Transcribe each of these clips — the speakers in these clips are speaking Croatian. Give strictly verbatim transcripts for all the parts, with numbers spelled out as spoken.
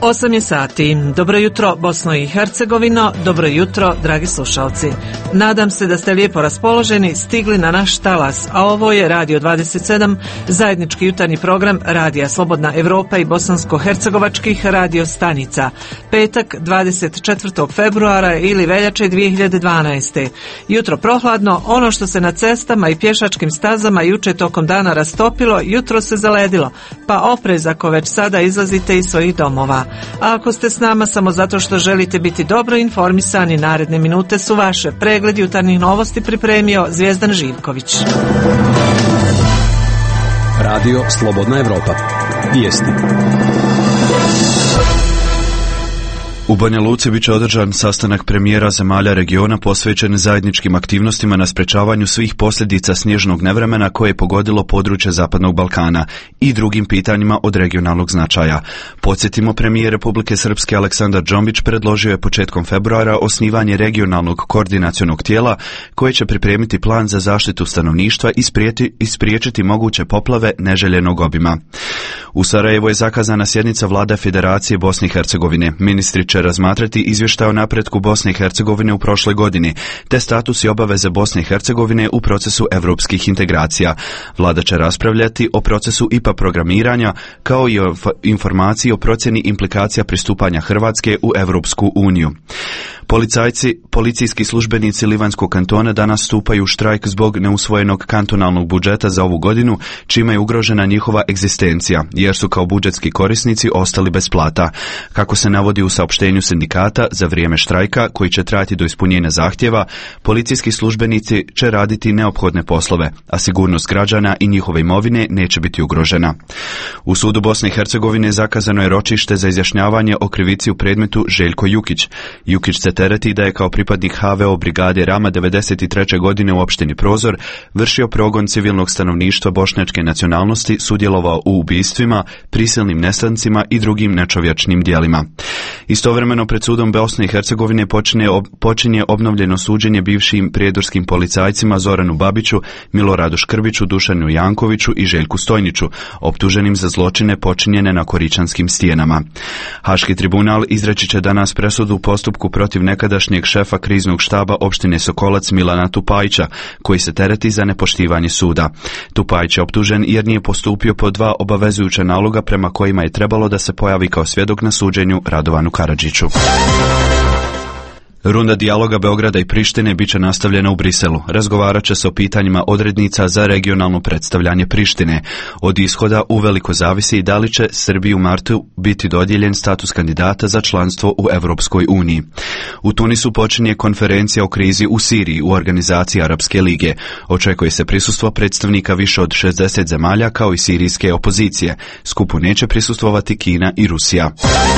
osam je sati. Dobro jutro, Bosno i Hercegovino, dobro jutro, dragi slušalci. Nadam se da ste lijepo raspoloženi, stigli na naš talas, a ovo je Radio dvadeset sedam, zajednički jutarnji program Radija Slobodna Evropa i bosansko-hercegovačkih radio stanica. Petak, dvadeset četvrtog februara ili veljače dvije hiljade dvanaeste. Jutro prohladno, ono što se na cestama i pješačkim stazama juče tokom dana rastopilo, jutro se zaledilo, pa oprez ako već sada izlazite iz svojih domova. A ako ste s nama samo zato što želite biti dobro informisani, naredne minute su vaše. Pregled jutarnjih novosti pripremio Zvijezdan Živković. Radio Slobodna Evropa. Vijesti. U Banja Luci bit će održan sastanak premijera zemalja regiona posvećen zajedničkim aktivnostima na sprečavanju svih posljedica snježnog nevremena koje je pogodilo područje Zapadnog Balkana i drugim pitanjima od regionalnog značaja. Podsjetimo, premijer Republike Srpske Aleksandar Džombić predložio je početkom februara osnivanje regionalnog koordinacionog tijela koje će pripremiti plan za zaštitu stanovništva i sprijeti, i spriječiti moguće poplave neželjenog obima. U Sarajevu je zakazana sjednica vlada Federacije Bosne i Hercegovine. Ministri će razmatrati izvještaj o napretku Bosne i Hercegovine u prošloj godini, te status i obaveze Bosne i Hercegovine u procesu europskih integracija. Vlada će raspravljati o procesu I P A programiranja, kao i o informaciji o procjeni implikacija pristupanja Hrvatske u Europsku uniju. Policajci, policijski službenici Livanjskog kantona danas stupaju u štrajk zbog neusvojenog kantonalnog budžeta za ovu godinu, čime je ugrožena njihova egzistencija, jer su kao budžetski korisnici ostali bez plata. Kako se navodi u saopštenju sindikata, za vrijeme štrajka, koji će trajati do ispunjenja zahtjeva, policijski službenici će raditi neophodne poslove, a sigurnost građana i njihove imovine neće biti ugrožena. U sudu Bosne i Hercegovine zakazano je ročište za izjašnjavanje o krivici u predmetu Željko Jukić. Jukić se tereti da je kao pripadnik H V O brigade Rama devedeset treće godine u opštini Prozor vršio progon civilnog stanovništva bošnjačke nacionalnosti, sudjelovao u ubistvima, prisilnim nestancima i drugim nečovječnim djelima. Istovremeno pred sudom Bosne i Hercegovine počinje, ob, počinje obnovljeno suđenje bivšim prijedorskim policajcima Zoranu Babiću, Miloradu Škrbiću, Dušanu Jankoviću i Željku Stojniću, optuženim za zločine počinjene na Koričanskim stijenama. Haški tribunal izreći će danas presudu u postupku protiv nekadašnjeg šefa kriznog štaba opštine Sokolac Milana Tupajića, koji se tereti za nepoštivanje suda. Tupajić je optužen jer nije postupio po dva obavezujuća naloga prema kojima je trebalo da se pojavi kao svjedok na suđenju Radovanu Karadžiću. Runda dijaloga Beograda i Prištine bit će nastavljena u Briselu. Razgovarat će se o pitanjima odrednica za regionalno predstavljanje Prištine. Od ishoda uveliko zavisi i da li će Srbiji u martu biti dodijeljen status kandidata za članstvo u Europskoj uniji. U Tunisu počinje konferencija o krizi u Siriji u organizaciji Arapske lige. Očekuje se prisustvo predstavnika više od šezdeset zemalja kao i sirijske opozicije. Skupu neće prisustvovati Kina i Rusija.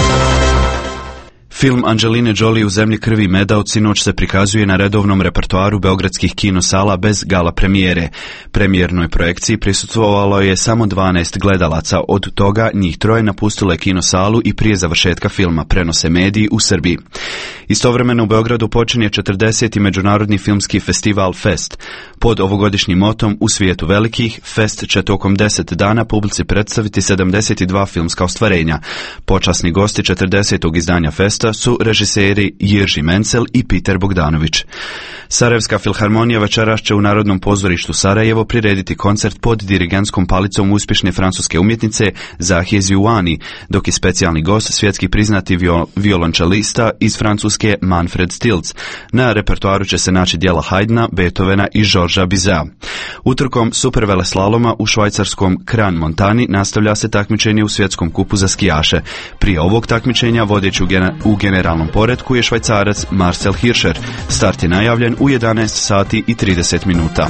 Film Angeline Jolie U zemlji krvi i meda od sinoć se prikazuje na redovnom repertoaru beogradskih kinosala bez gala premijere. Premijernoj projekciji prisustvovalo je samo dvanaest gledalaca, od toga njih troje napustilo je kinosalu i prije završetka filma, prenose mediji u Srbiji. Istovremeno u Beogradu počinje četrdeseti međunarodni filmski festival Fest. Pod ovogodišnjim motom U svijetu velikih, Fest će tokom deset dana publici predstaviti sedamdeset dva filmska ostvarenja. Počasni gosti četrdesetog izdanja Festa su režiseri Jirži Mencel i Peter Bogdanović. Sarajevska filharmonija večeras će u Narodnom pozorištu Sarajevo prirediti koncert pod dirigentskom palicom uspješne francuske umjetnice Zahije Ziouani, dok je specijalni gost svjetski priznati viol- violončelista iz Francuske Manfred Stilz. Na repertoaru će se naći djela Haydna, Beethovena i Georgesa Bizeta. Utrkom superveleslaloma u švajcarskom Kran Montani nastavlja se takmičenje u svjetskom kupu za skijaše. Prije ovog takmičenja vodeći u, gena- u generalnom poretku je Švajcarac Marcel Hirscher. Start je najavljen u jedanaest sati i trideset minuta.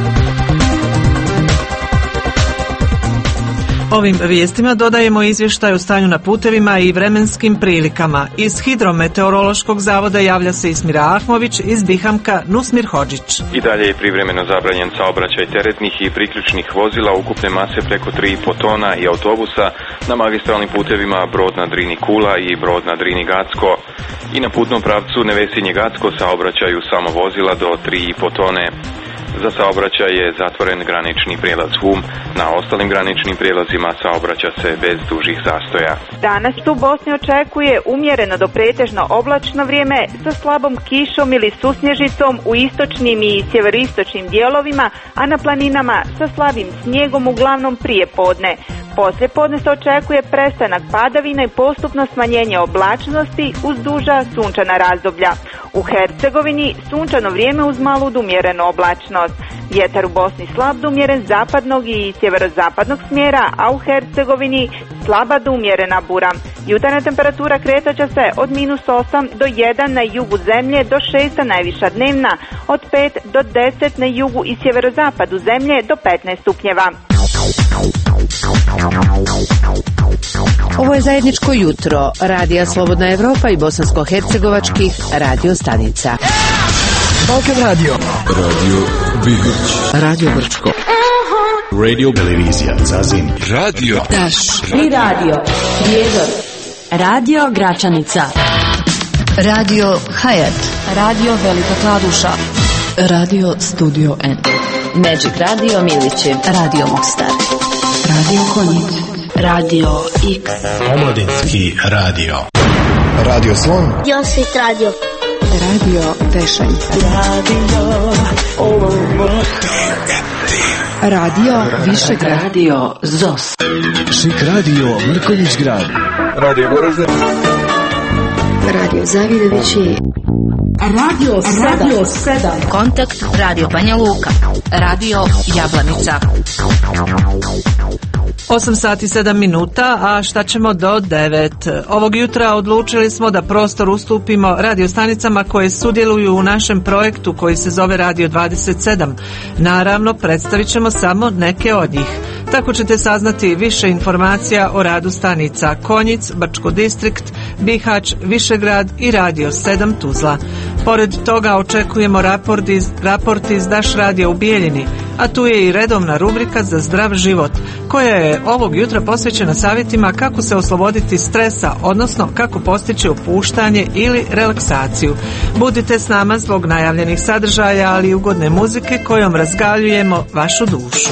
Ovim vijestima dodajemo izvještaj o stanju na putevima i vremenskim prilikama. Iz Hidrometeorološkog zavoda javlja se Ismira Ahmović, iz Bihamka Nusmir Hodžić. I dalje je privremeno zabranjen saobraćaj teretnih i priključnih vozila ukupne mase preko tri i po tona i autobusa na magistralnim putevima Brod na Drini Kula i Brod na Drini Gacko. I na putnom pravcu Nevesinje Gacko saobraćaju samo vozila do tri i po tone. Za saobraćaj je zatvoren granični prijelaz Hum, na ostalim graničnim prijelazima saobraća se bez dužih zastoja. Danas u Bosni očekuje umjereno do pretežno oblačno vrijeme sa slabom kišom ili susnježicom u istočnim i sjeveroistočnim dijelovima, a na planinama sa slabim snijegom uglavnom prije podne. Poslije podne se očekuje prestanak padavina i postupno smanjenje oblačnosti uz duža sunčana razdoblja. U Hercegovini sunčano vrijeme uz malu do umjerenu oblačnost. Vjetar u Bosni slab do umjeren zapadnog i sjeverozapadnog smjera, a u Hercegovini slaba do umjerena bura. Jutarnja temperatura kretat će se od minus osam do jedan na jugu zemlje do šest najviša dnevna, od pet do deset na jugu i sjeverozapadu zemlje do petnaest stupnjeva. Ovo je zajedničko jutro Radija Slobodna Evropa i bosansko-hercegovačkih radio stanica. Balkan Radio, Radio Bigoć, Radio Brčko, Radio Televizija Zazim, Radio Daš i Radio Prijedor, Radio Gračanica, Radio Hayat, Radio Velika Kladuša, Radio Studio N, Magic Radio Milići, Radio Mostar, Radio Konjic, Radio X, Omladinski radio, Radio Slon, Josvit Radio, Radio Tešanj, Radio Olomouc, Radio Višegrad, Radio Zos, Šik Radio Mrkonjić Grad, Radio Goražde, Radio Zavidovići, Radio Radio sedam, Kontakt Radio Banja Luka, Radio Jablanica. osam sati sedam minuta, a šta ćemo do devet? Ovog jutra odlučili smo da prostor ustupimo radiostanicama koje sudjeluju u našem projektu koji se zove Radio dvadeset sedam. Naravno, predstavit ćemo samo neke od njih. Tako ćete saznati više informacija o radu stanica Konjic, Brčko distrikt, Bihać, Višegrad i Radio sedam Tuzla. Pored toga očekujemo raport iz, raport iz Daš radija u Bijeljini, a tu je i redovna rubrika za zdrav život, koja je ovog jutra posvećena savjetima kako se osloboditi stresa, odnosno kako postići opuštanje ili relaksaciju. Budite s nama zbog najavljenih sadržaja, ali i ugodne muzike kojom razgaljujemo vašu dušu.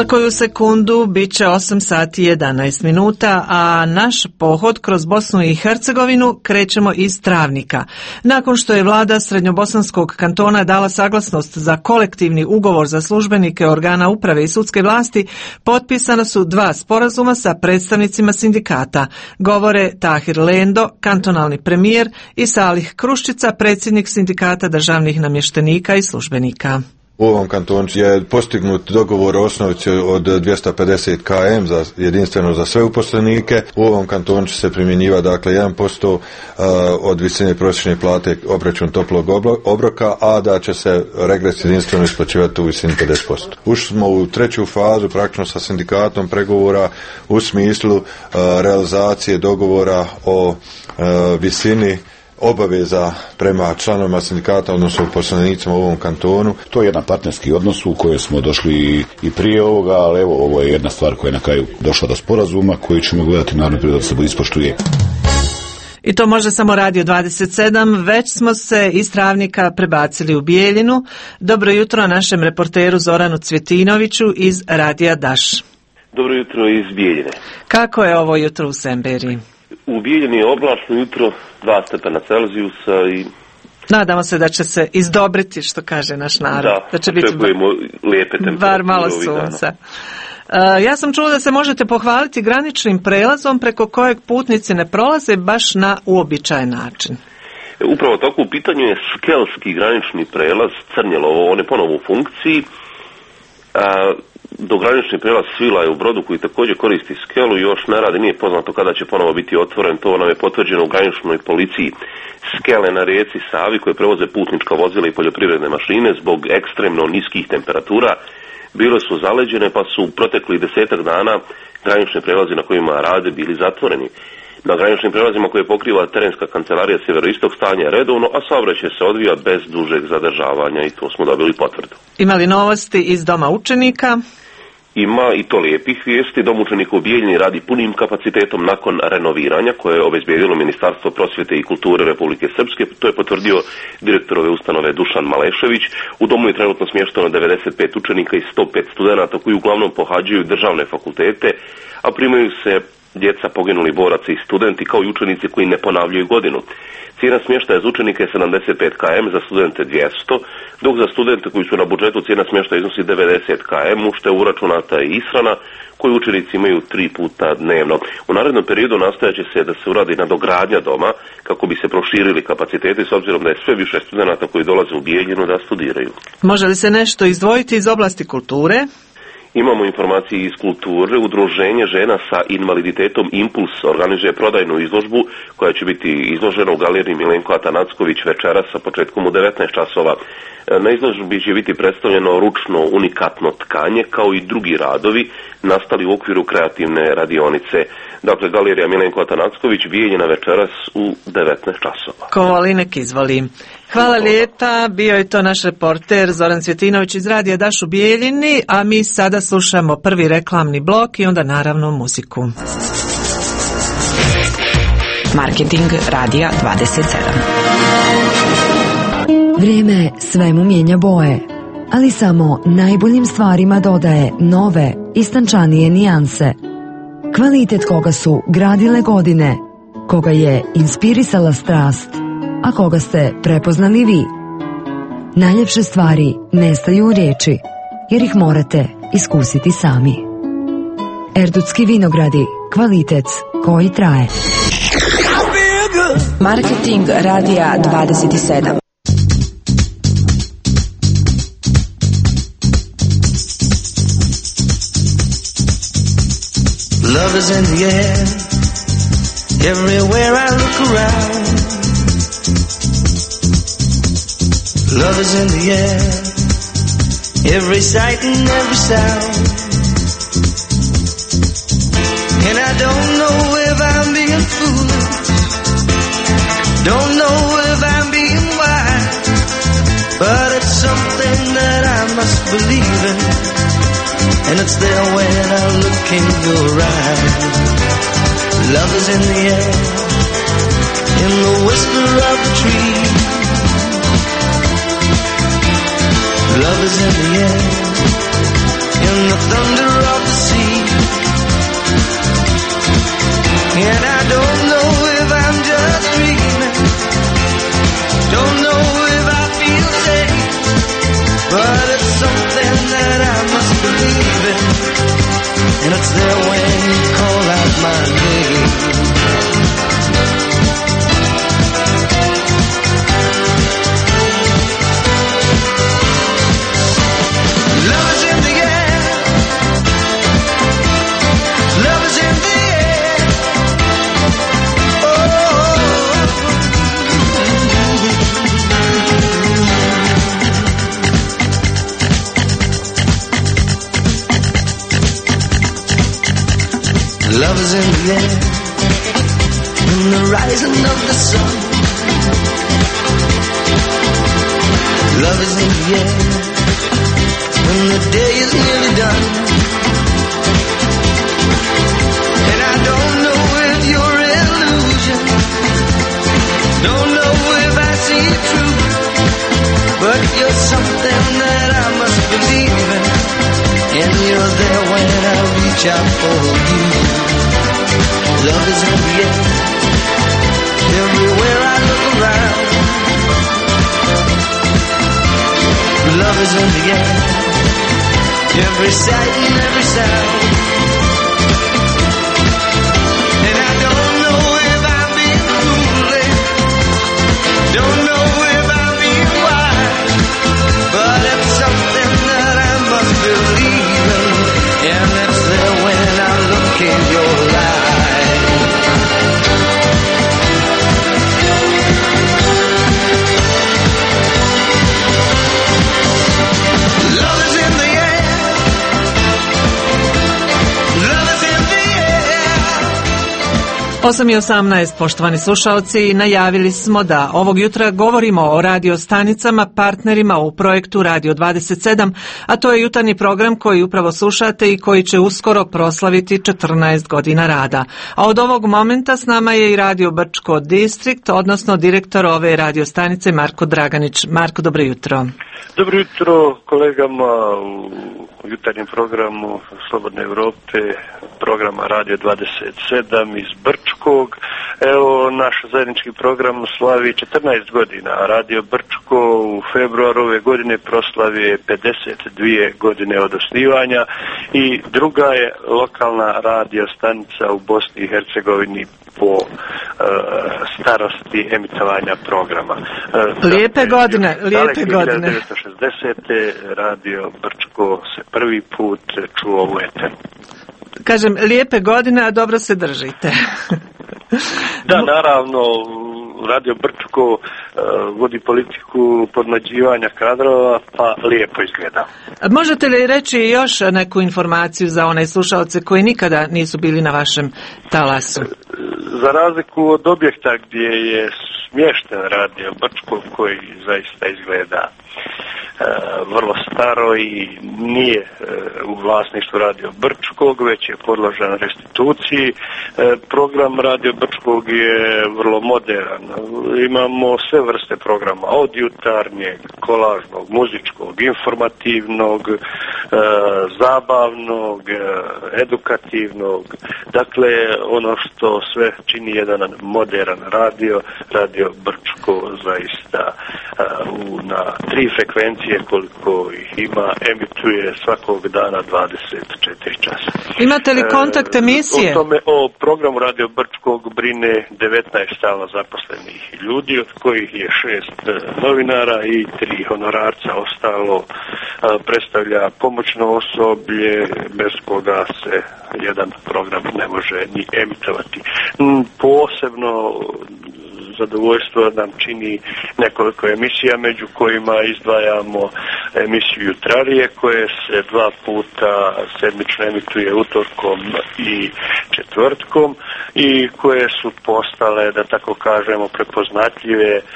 Za koju sekundu bit će osam sati i jedanaest minuta, a naš pohod kroz Bosnu i Hercegovinu krećemo iz Travnika. Nakon što je vlada Srednjobosanskog kantona dala saglasnost za kolektivni ugovor za službenike organa uprave i sudske vlasti, potpisana su dva sporazuma sa predstavnicima sindikata. Govore Tahir Lendo, kantonalni premijer, i Salih Kruščica, predsjednik sindikata državnih namještenika i službenika. U ovom kantonu je postignut dogovor o osnovici od dvjesto pedeset kilometara za jedinstveno za sve uposlenike. U ovom kantonu će se primjenjivati dakle jedan posto od visine prosječne plate obračun toplog obroka, a da će se regres jedinstveno isplaćivati u visini pedeset posto. Ušli smo u treću fazu praktično sa sindikatom pregovora u smislu realizacije dogovora o visini obaveza prema članovima sindikata, odnosno uposlenicima u ovom kantonu. To je jedan partnerski odnos u kojoj smo došli i prije ovoga, ali evo, ovo je jedna stvar koja je na kraju došla do sporazuma koji ćemo gledati naravno prije da se ispoštuje. I to može samo Radio dvadeset sedam, već smo se iz Travnika prebacili u Bijeljinu. Dobro jutro našem reporteru Zoranu Cvjetinoviću iz Radija Daš. Dobro jutro iz Bijeljine. Kako je ovo jutro u Semberiji? U Bijeljini je oblačno jutro, dva stepena Celzijusa i... Nadamo se da će se izdobriti, što kaže naš narod. Da, da će biti lijepe temperature. Bar malo sunca. Uh, ja sam čula da se možete pohvaliti graničnim prelazom preko kojeg putnici ne prolaze baš na uobičajen način. Upravo tako, u pitanju je skelski granični prelaz Crnjelovo, on je ponovo u funkciji. Uh, Dogranični prelaz Svilaja u Brodu koji također koristi skelu još ne radi, nije poznato kada će ponovo biti otvoren, to nam je potvrđeno u graničnoj policiji. Skele na rijeci Savi koje prevoze putnička vozila i poljoprivredne mašine zbog ekstremno niskih temperatura bile su zaleđene, pa su protekli desetak dana granični prelazi na kojima rade bili zatvoreni. Na graničnim prelazima koje pokriva terenska kancelarija Sjeveroistok stanje je redovno, a saobraćaj se odvija bez dužeg zadržavanja i to smo dobili potvrdu. Ima li novosti iz Doma učenika? Ima i to lijepih vijesti. Dom učenika u Bijeljini radi punim kapacitetom nakon renoviranja koje je obezbijedilo Ministarstvo prosvjete i kulture Republike Srpske. To je potvrdio direktor ove ustanove Dušan Malešević. U domu je trenutno smješteno devedeset pet učenika i sto pet studenata koji uglavnom pohađaju državne fakultete, a primaju se djeca poginuli boraca i studenti kao i učenici koji ne ponavljaju godinu. Cijena smještaja za učenike je sedamdeset pet kilometara, za studente dvjesto, dok za studente koji su na budžetu cijena smještaja iznosi devedeset kilometara, u što je uračunata i ishrana koju učenici imaju tri puta dnevno. U narednom periodu nastojaće se da se uradi nadogradnja doma kako bi se proširili kapaciteti s obzirom da je sve više studenata koji dolaze u Bijeljinu da studiraju. Može li se nešto izdvojiti iz oblasti kulture? Imamo informacije iz kulture. Udruženje žena sa invaliditetom Impuls organizuje prodajnu izložbu koja će biti izložena u galeriji Milenko Atanacković večeras sa početkom u devetnaest časova. Na izložbi će biti predstavljeno ručno unikatno tkanje kao i drugi radovi nastali u okviru kreativne radionice. Dakle, galerija Milenko Atanacković Bijeljina večeras u devetnaest časova. Ko voli nek izvoli. Hvala lijepa, bio je to naš reporter Zoran Cvjetinović iz Radija Daš u Bijeljini, a mi sada slušamo prvi reklamni blok i onda naravno muziku. Marketing Radija dvadeset sedam. Vrijeme svemu mijenja boje, ali samo najboljim stvarima dodaje nove, istančanije nijanse. Kvalitet koga su gradile godine, koga je inspirisala strast, a koga ste prepoznali vi. Najljepše stvari nestaju u riječi, jer ih morate iskusiti sami. Erdutski vinogradi, kvalitet koji traje. Marketing Radija dvadeset sedam. Love is in the air, everywhere I look around. Love is in the air, every sight and every sound. And I don't know if I'm being foolish, don't know if I'm being wise, but it's something that I must believe in, and it's there when I look in your eyes. Love is in the air, in the whisper of the tree. Love is in the air, in the thunder of the sea. And I don't know if I'm just dreaming, don't know if I feel safe, but it's something that I must believe in, and it's there when you call out my name. Love is in the air, love is in the air, oh. Love is in the air, in the rising of the sun. Love is in the air, when the day is nearly done. And I don't know if you're illusion, don't know if I see it true, but you're something that I must believe in, and you're there when I reach out for you. Love is in the air, everywhere I look around. Love is in the air, every sight and every sound. And I don't know if I'm being foolish, don't know if I'm being wise, but it's something that I must believe in, and it's there when I look in your eyes. osam i osamnaest, poštovani slušalci, najavili smo da ovog jutra govorimo o radio stanicama, partnerima u projektu Radio dvadeset sedam, a to je jutarnji program koji upravo slušate i koji će uskoro proslaviti četrnaest godina rada. A od ovog momenta s nama je i Radio Brčko Distrikt, odnosno direktor ove radio stanice Marko Draganić. Marko, dobro jutro. Dobro jutro kolegama u jutarnjem programu Slobodne Europe, programa Radio dvadeset sedam iz Brčkog. Evo, naš zajednički program slavi četrnaest godina. Radio Brčko u februaru ove godine proslavi pedeset dvije godine od osnivanja i druga je lokalna radio stanica u Bosni i Hercegovini po uh, starosti emitovanja programa. Uh, lijepe godine, lijepe godine. devetnaeste šezdesete Radio Brčko se prvi put čuo u eteru. Kažem, lijepe godine, a dobro se držite. Da, naravno, Radio Brčko uh, vodi politiku podmlađivanja kadrova, pa lijepo izgleda. Možete li reći još neku informaciju za one slušalce koji nikada nisu bili na vašem talasu? Za razliku od objekta gdje je smješten Radio Brčko, koji zaista izgleda E, vrlo staro i nije e, u vlasništvu Radio Brčkog, već je podložan restituciji. E, program Radio Brčkog je vrlo modern. Imamo sve vrste programa, od jutarnjeg, kolažnog, muzičkog, informativnog, e, zabavnog, e, edukativnog. Dakle, ono što sve čini jedan modern radio, Radio Brčko zaista e, u, na tri frekvencije koliko ih ima, emituje svakog dana dvadeset četiri časa. Imate li kontakt emisije? O tome, o programu Radio Brčkog brine devetnaest stalno zaposlenih ljudi, od kojih je šest novinara i tri honorarca. Ostalo predstavlja pomoćno osoblje bez koga se jedan program ne može ni emitovati. Posebno zadovoljstvo nam čini nekoliko emisija, među kojima izdvajamo emisiju Jutrarije, koje se dva puta sedmično emituje utorkom i četvrtkom tvrtkom i koje su postale, da tako kažemo, prepoznatljive, e,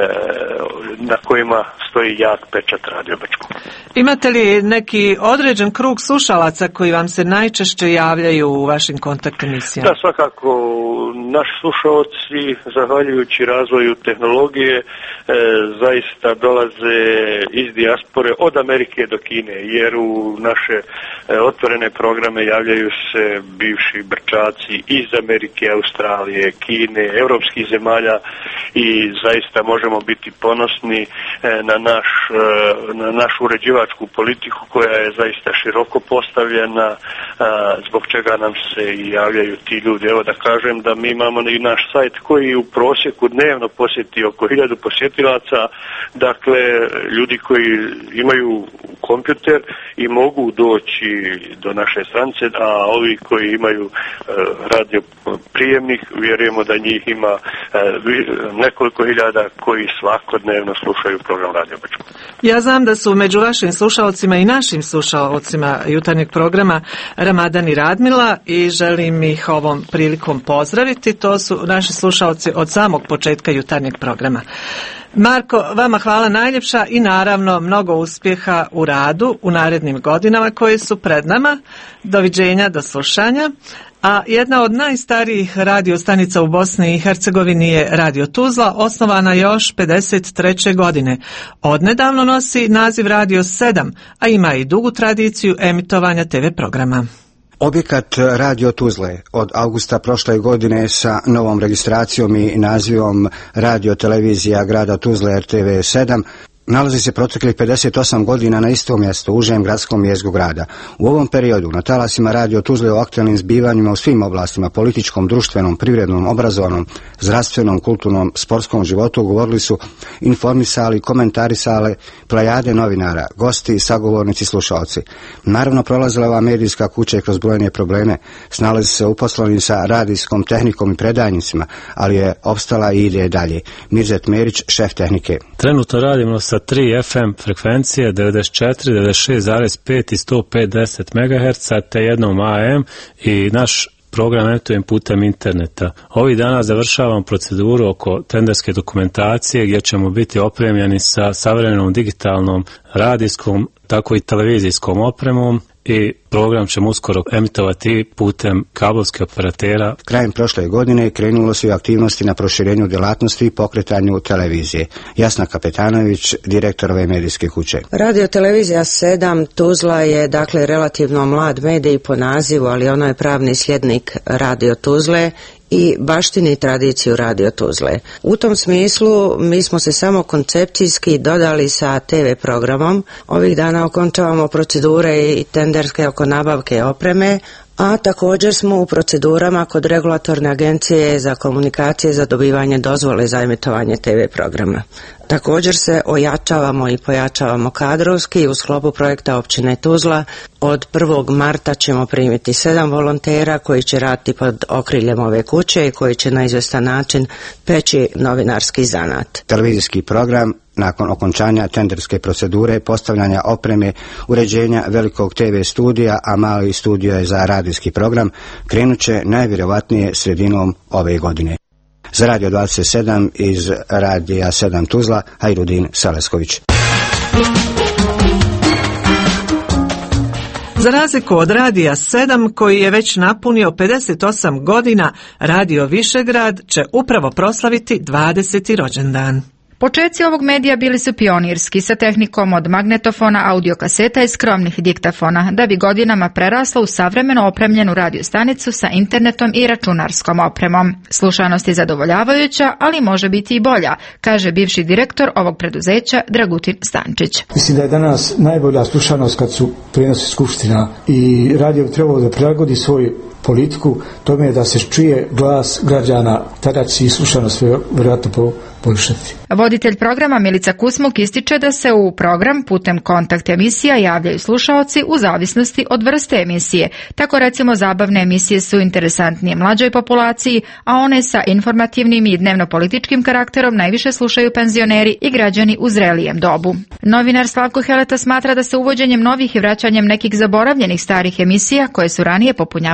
na kojima stoji jak pečat Radio Brčko. Imate li neki određen krug slušalaca koji vam se najčešće javljaju u vašim kontakt emisijama? Da, svakako, naši slušalci, zahvaljujući razvoju tehnologije, e, zaista dolaze iz dijaspore od Amerike do Kine, jer u naše e, otvorene programe javljaju se bivši Brčaci iz Amerike, Australije, Kine, europskih zemalja i zaista možemo biti ponosni e, na, naš, e, na našu uređivačku politiku koja je zaista široko postavljena, a, zbog čega nam se i javljaju ti ljudi. Evo da kažem da mi imamo i naš sajt koji u prosjeku dnevno posjeti oko hiljadu posjetilaca, dakle ljudi koji imaju kompjuter i mogu doći do naše stranice, a ovi koji imaju e, radio prijemnik, vjerujemo da njih ima e, nekoliko hiljada koji svakodnevno slušaju program Radio Brčko. Ja znam da su među vašim slušalcima i našim slušalcima jutarnjeg programa Ramadan i Radmila i želim ih ovom prilikom pozdraviti. To su naši slušalci od samog početka jutarnjeg programa. Marko, vama hvala najljepša i naravno mnogo uspjeha u radu u narednim godinama koje su pred nama. Doviđenja, do slušanja. A jedna od najstarijih radiostanica u Bosni i Hercegovini je Radio Tuzla, osnovana još pedeset treće godine. Odnedavno nosi naziv Radio sedam, a ima i dugu tradiciju emitovanja te ve programa. Objekat Radio Tuzle od avgusta prošle godine sa novom registracijom i nazivom Radio Televizija grada Tuzle er te ve sedam nalazi se proteklih pedeset osam godina na istom mjestu, užem gradskom jezgru grada. U ovom periodu na talasima Radio Tuzle o aktualnim zbivanjima u svim oblastima, političkom, društvenom, privrednom, obrazovnom, zdravstvenom, kulturnom, sportskom životu govorili su, informisali, komentarisali plejade novinara, gosti, sagovornici, slušalci. Naravno, prolazila ova medijska kuća kroz brojne probleme, snalazi se uposleni sa radijskom tehnikom i predajnicima, ali je opstala i ide dalje. Mirzet Merić, šef tehnike. Trenutno radimo sa tri ef em frekvencije, devedeset četiri, devedeset šest zarez pet i sto pedeset megaherca, te jednom a em i naš program emitujem putem interneta. Ovih dana završavam proceduru oko tenderske dokumentacije gdje ćemo biti opremljeni sa savremenom digitalnom radijskom, tako i televizijskom opremom i program ćemo uskoro emitovati putem kabelskih operatera. Krajem prošle godine krenulo su i aktivnosti na proširenju djelatnosti i pokretanju televizije. Jasna Kapetanović, direktor ove medijske kuće. Radio Televizija sedam Tuzla je dakle relativno mlad medij po nazivu, ali ono je pravni sljednik Radio Tuzle i baštini tradiciju Radio Tuzle. U tom smislu mi smo se samo koncepcijski dodali sa te ve programom. Ovih dana okončavamo procedure i tenderske oko nabavke opreme, a također smo u procedurama kod regulatorne agencije za komunikacije za dobivanje dozvole za emitovanje te ve programa. Također se ojačavamo i pojačavamo kadrovski u sklopu projekta općine Tuzla. Od prvog marta ćemo primiti sedam volontera koji će raditi pod okriljem ove kuće i koji će na izvestan način peći novinarski zanat. Televizijski program nakon okončanja tenderske procedure, postavljanja opreme, uređenja velikog te ve studija, a mali studio je za radijski program, krenut će najvjerojatnije sredinom ove godine. Za Radio dvadeset sedam iz Radija sedam Tuzla, Hajrudin Salesković. Za razliku od Radija sedam, koji je već napunio pedeset osam godina, Radio Višegrad će upravo proslaviti dvadeseti rođendan. Počeci ovog medija bili su pionirski, sa tehnikom od magnetofona, audiokaseta i skromnih diktafona, da bi godinama preraslo u savremeno opremljenu radiostanicu sa internetom i računarskom opremom. Slušanost je zadovoljavajuća, ali može biti i bolja, kaže bivši direktor ovog preduzeća Dragutin Stančić. Mislim da je danas najbolja slušanost kad su prijenosi skupština i radio bi trebalo da prilagodi svoj politiku tome je da se čuje glas građana, tada će i slušanost vjerojatno poboljšati. Voditelj programa Milica Kusmuk ističe da se u program putem kontakt emisija javljaju slušaoci u zavisnosti od vrste emisije. Tako recimo zabavne emisije su interesantnije mlađoj populaciji, a one sa informativnim i dnevno-političkim karakterom najviše slušaju penzioneri i građani u zrelijem dobu. Novinar Slavko Heleta smatra da se uvođenjem novih i vraćanjem nekih zaboravljenih starih emisija koje su ranije popunjavale program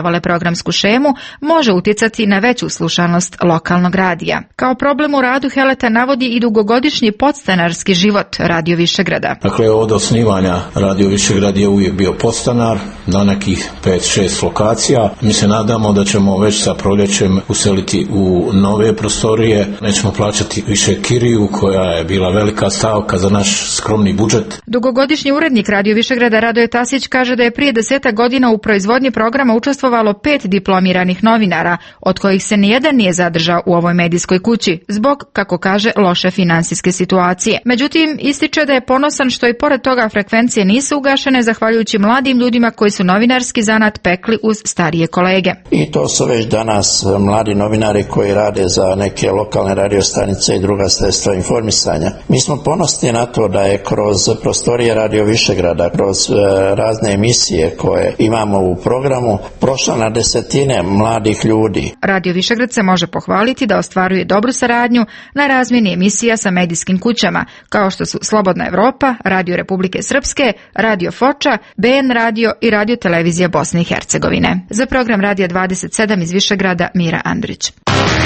programsku šemu može utjecati na veću slušanost lokalnog radija. Kao problem u radu Heleta navodi i dugogodišnji podstanarski život Radio Višegrada. Dakle, od osnivanja Radio Višegrad je uvijek bio podstanar na nekih pet šest lokacija. Mi se nadamo da ćemo već sa proljećem useliti u nove prostorije. Nećemo plaćati više kiriju koja je bila velika stavka za naš skromni budžet. Dugogodišnji urednik Radio Višegrada Radoje Tasić kaže da je prije desetak godina u proizvodnji programa učestvovalo pet diplomiranih novinara, od kojih se nijedan nije zadržao u ovoj medijskoj kući, zbog, kako kaže, loše finansijske situacije. Međutim, ističe da je ponosan što i pored toga frekvencije nisu ugašene zahvaljujući mladim ljudima koji su novinarski zanat pekli uz starije kolege. I to su već danas mladi novinari koji rade za neke lokalne radiostanice i druga sredstva informisanja. Mi smo ponosni na to da je kroz prostorije Radio Višegrada, kroz e, razne emisije koje imamo u programu, prošla na desetine mladih ljudi. Radio Višegrad se može pohvaliti da ostvaruje dobru saradnju na razmjeni emisija sa medijskim kućama, kao što su Slobodna Evropa, Radio Republike Srpske, Radio Foča, B N Radio i Radio Televizija Bosne i Hercegovine. Za program Radija dvadeset sedam iz Višegrada, Mira Andrić.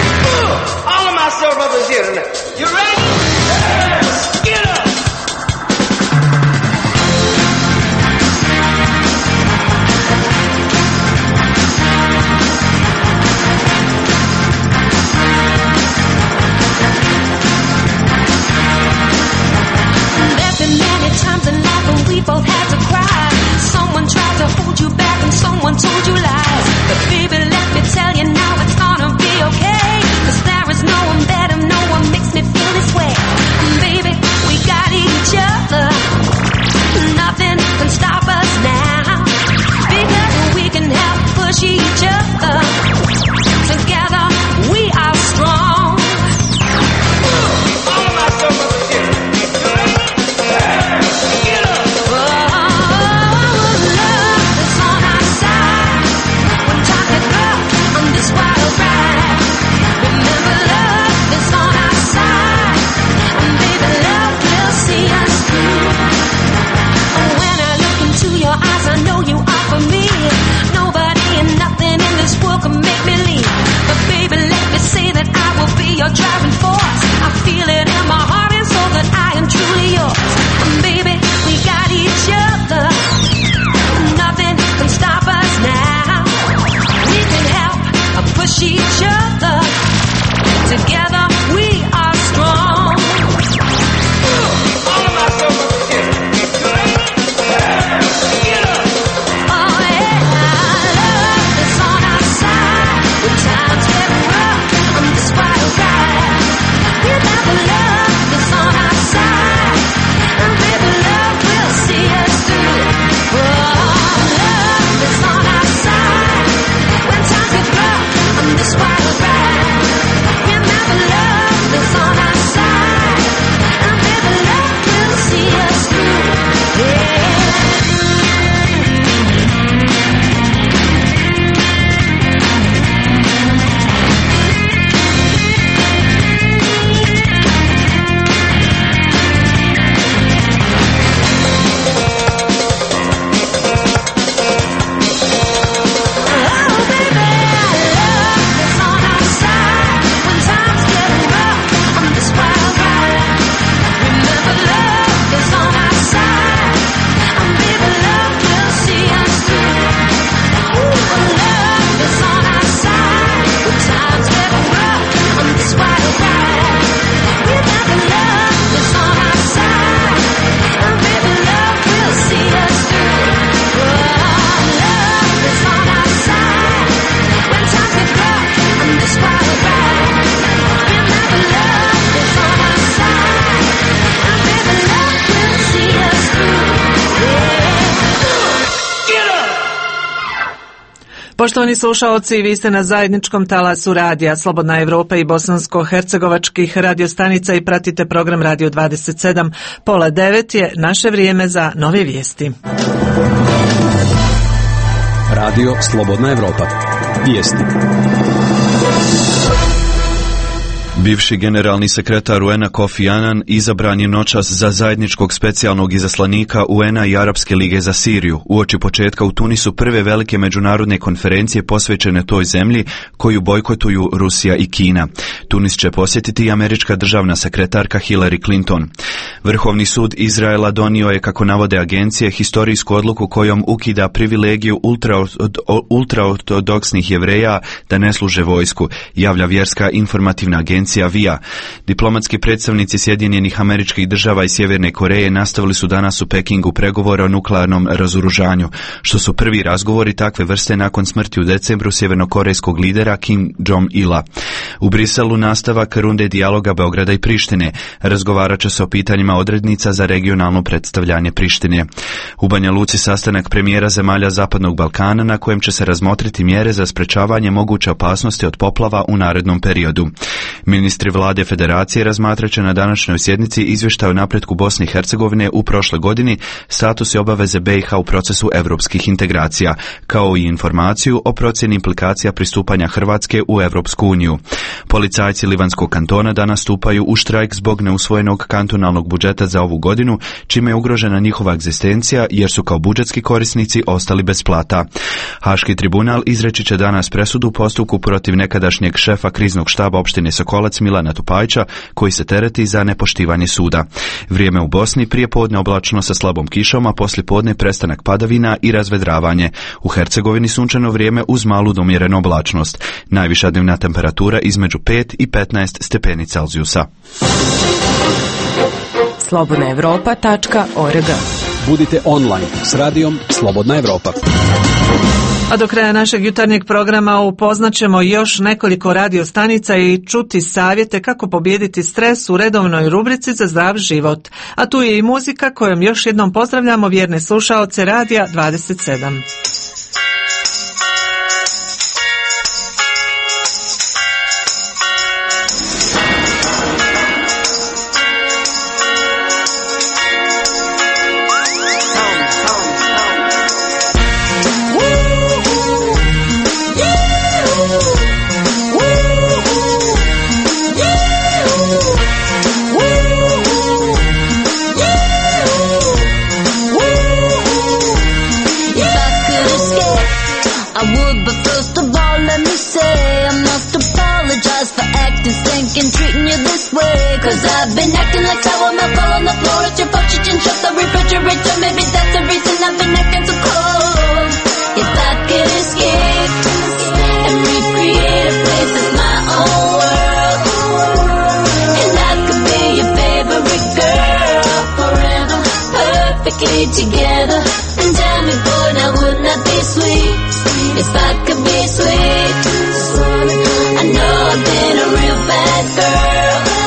We both had to cry. Someone tried to hold you back and someone told you lies. But baby, let me tell you now it's gonna be okay. 'Cause there is no one better, no one makes me feel this way. And baby, we got each other. Nothing can stop us now. Because we can help push each other. Together we are strong. All of my brothers here. Get up. Your driving force, I feel it in my heart and soul that I am truly yours. And baby, we got each other. Nothing can stop us now. We can help push each other. Together we are strong. All of my brothers here. Get up. Oh yeah, love is on our side. When times get rough, I'm just wild. Poštovani slušaoci, vi ste na zajedničkom talasu radija Slobodna Evropa i bosansko-hercegovačkih radiostanica i pratite program Radio dvadeset sedam. Pola devet je naše vrijeme za nove vijesti. Radio Slobodna Evropa. Vijesti. Bivši generalni sekretar U N-a Kofi Annan izabran je noćas za zajedničkog specijalnog izaslanika U N-a i Arapske lige za Siriju, uoči početka u Tunisu prve velike međunarodne konferencije posvećene toj zemlji koju bojkotuju Rusija i Kina. Tunis će posjetiti i američka državna sekretarka Hillary Clinton. Vrhovni sud Izraela donio je, kako navode agencije, historijsku odluku kojom ukida privilegiju ultraortodoksnih Jevreja da ne služe vojsku, javlja vjerska informativna agencija V I A. Diplomatski predstavnici Sjedinjenih Američkih Država i Sjeverne Koreje nastavili su danas u Pekingu pregovore o nuklearnom razoružanju, što su prvi razgovori takve vrste nakon smrti u decembru sjevernokorejskog lidera Kim Jong-ila. U Briselu nastavak runde dijaloga Beograda i Prištine. Razgovarat će se o pitanjima odrednica za regionalno predstavljanje Prištine. U Banja Luci sastanak premijera zemalja Zapadnog Balkana na kojem će se razmotriti mjere za sprečavanje moguće opasnosti od poplava u narednom periodu. Ministri vlade Federacije razmatrat će na današnjoj sjednici izvještaj o napretku Bosne i Hercegovine u prošle godini, status i obaveze B i H u procesu europskih integracija, kao i informaciju o procjeni implikacija pristupanja Hrvatske u Europsku uniju. Policajci Livanskog kantona danas stupaju u štrajk zbog neusvojenog kantonalnog budžeta za ovu godinu, čime je ugrožena njihova egzistencija jer su kao budžetski korisnici ostali bez plata. Haški tribunal izreći će danas presudu u postupku protiv nekadašnjeg šefa kriznog štaba opštine Sokolac Milana Tupajića, koji se tereti za nepoštivanje suda. Vrijeme u Bosni prije podne oblačno sa slabom kišom, a poslije podne prestanak padavina i razvedravanje. U Hercegovini sunčano vrijeme uz malu do umjerenu oblačnost. Najviša dnevna temperatura između pet i petnaest stepeni Celzijusa. slobodna evropa tačka org. Budite online s radijom Slobodna Evropa. A do kraja našeg jutarnjeg programa upoznaćemo još nekoliko radiostanica i čuti savjete kako pobijediti stres u redovnoj rubrici za zdrav život. A tu je i muzika kojom još jednom pozdravljamo vjerne slušaoce Radija dvadeset sedam. Cause I've been acting like sour milk all on the floor at your oxygen shut the refrigerator. Maybe that's the reason I've been acting so cold. If I could escape and recreate a place that's my own world, and I could be your favorite girl forever, perfectly together. And tell me, boy, now wouldn't that be sweet? If I could be sweet, I know I've been a real bad girl.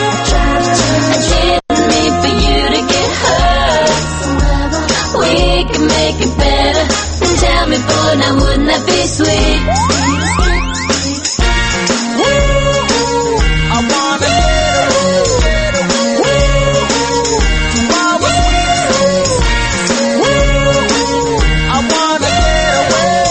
Make it better. Tell me, boy, now wouldn't that be sweet? I wanna get away. I wanna get away.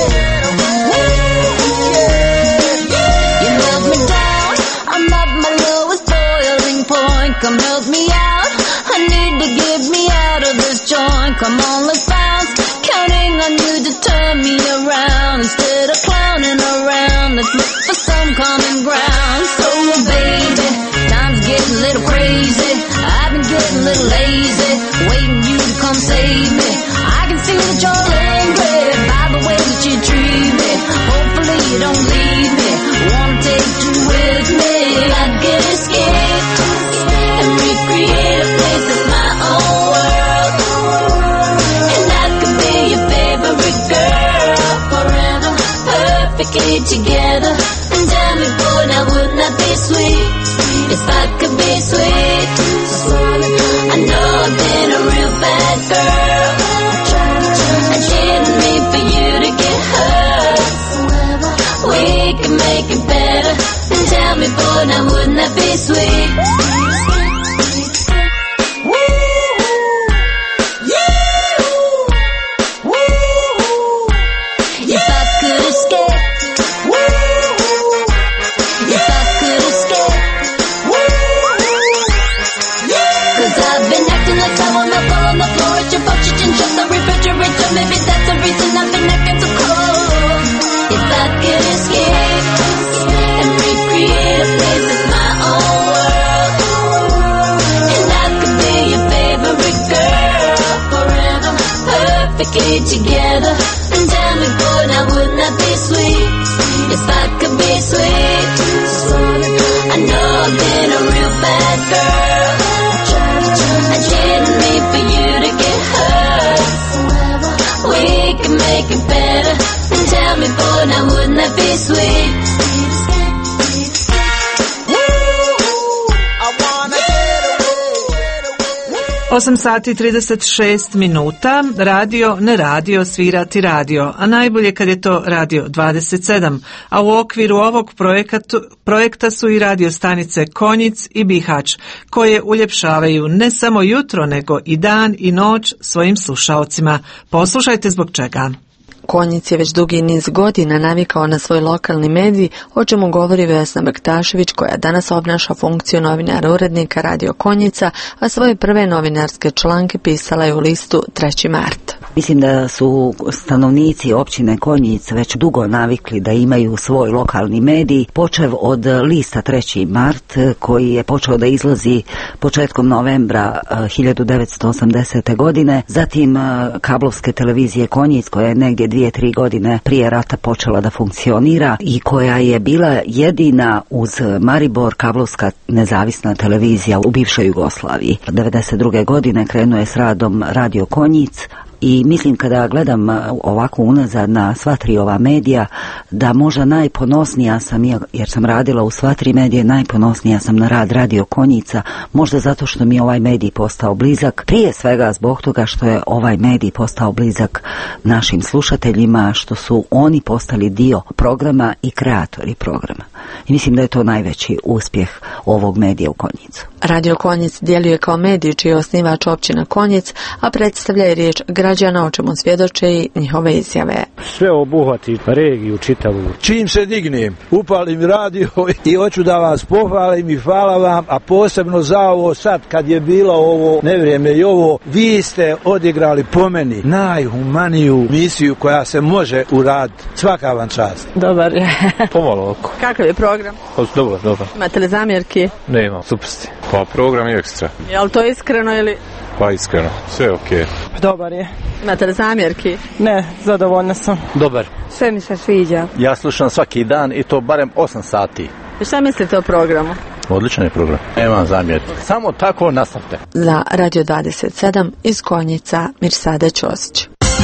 You melt me down. I'm at my lowest boiling point. Come help me out. I need to get me out of this joint. Come on, let's bounce. Counting on you to turn me around. Instead of clowning around, let's look for some common ground. So baby, time's getting a little crazy. I've been getting a little lazy, waiting you to come save me. I can see that you're angry by the way that you treat me. Hopefully you don't leave me. Wanna take you with me. I could escape and recreate a place that's my own world, and I could be your favorite girl forever, perfectly together. And tell me, boy, now wouldn't that be sweet? If I could be sweet, I know I've been a real bad girl. I didn't mean for you to get hurt. We can make it better. And tell me, boy, now wouldn't that be sweet? If I could escape, if I could escape, be sweet. I know I've been a real bad girl. I didn't mean for you to get hurt. We can make it better. And tell me, boy, now wouldn't that be sweet? osam sati i trideset šest minuta, radio, ne radio, svirati radio, a najbolje kad je to radio dvadeset sedam, a u okviru ovog projekatu, projekta su i radio stanice Konjic i Bihać, koje uljepšavaju ne samo jutro, nego i dan i noć svojim slušaocima. Poslušajte zbog čega. Konjic je već dugi niz godina navikao na svoj lokalni medij, o čemu govori Vesna Bektašević, koja danas obnaša funkciju novinara urednika Radio Konjica, a svoje prve novinarske članke pisala je u listu treći mart. Mislim da su stanovnici općine Konjic već dugo navikli da imaju svoj lokalni medij, počev od lista treći mart koji je počeo da izlazi početkom novembra hiljadu devetsto osamdesete. godine, zatim kablovske televizije Konjic koja je negdje dvije, tri godine prije rata počela da funkcionira i koja je bila jedina uz Maribor kablovska nezavisna televizija u bivšoj Jugoslaviji. devedeset druge. godine krenuo je s radom Radio Konjic. I mislim kada gledam ovako unazad na sva tri ova medija da možda najponosnija sam, jer sam radila u sva tri medije, najponosnija sam na rad Radio Konjica, možda zato što mi je ovaj medij postao blizak, prije svega zbog toga što je ovaj medij postao blizak našim slušateljima, što su oni postali dio programa i kreatori programa. I mislim da je to najveći uspjeh ovog medija u Konjicu. Radio Konjic djeluje kao medij čiji je osnivač općina Konjic, a predstavlja je riječ građana, o čemu svjedoče i njihove izjave. Sve obuhvati regiju čitavu. Čim se dignem, upalim radio i hoću da vas pohvalim i hvala vam, a posebno za ovo sad kad je bilo ovo nevrijeme i ovo, vi ste odigrali po meni najhumaniju misiju koja se može uraditi. Svaka vam čast. Dobar je. Pomalo oko. Kakav je program? Dobro, dobro. Imate li zamjerki? Nema, super ste. Pa program je ekstra. Je li to iskreno ili? Pa iskreno, sve je okej. Okay. Dobar je. Imate li zamjerki? Ne, zadovoljna sam. Dobar. Sve mi se sviđa. Ja slušam svaki dan i to barem osam sati. I šta mislite o programu? Odličan je program. Nemam zamjerki. Samo tako nastavite. Za Radio dvadeset sedam iz Konjica, Mirsada Ćosić.